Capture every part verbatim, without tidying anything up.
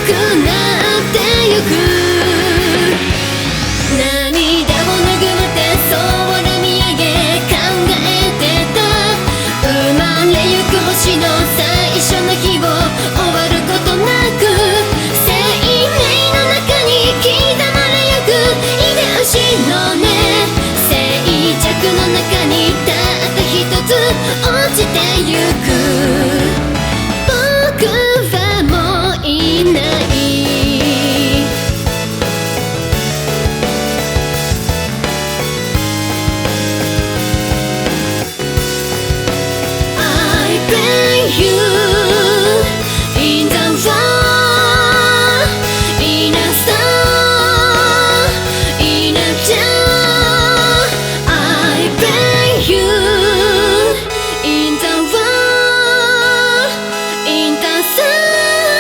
なってゆく。涙を拭って空見上げ考えてた。生まれゆく星の最初の日を終わることなく、生命の中に刻まれゆく遺伝子のね、静寂の中にたった一つ落ちてゆく。僕はもういない。I pray you in the world, in a star, in a jar. I pray you in the world, in the sun.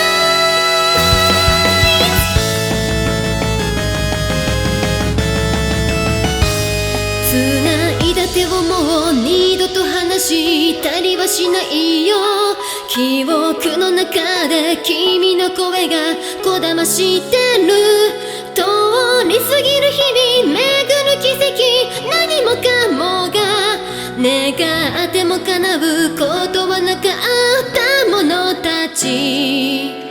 繋いだ手をもう二度と離したりはしないよ。記憶の中で君の声がこだましてる。通り過ぎる日々巡る奇跡、何もかもが願っても叶うことはなかったものたち。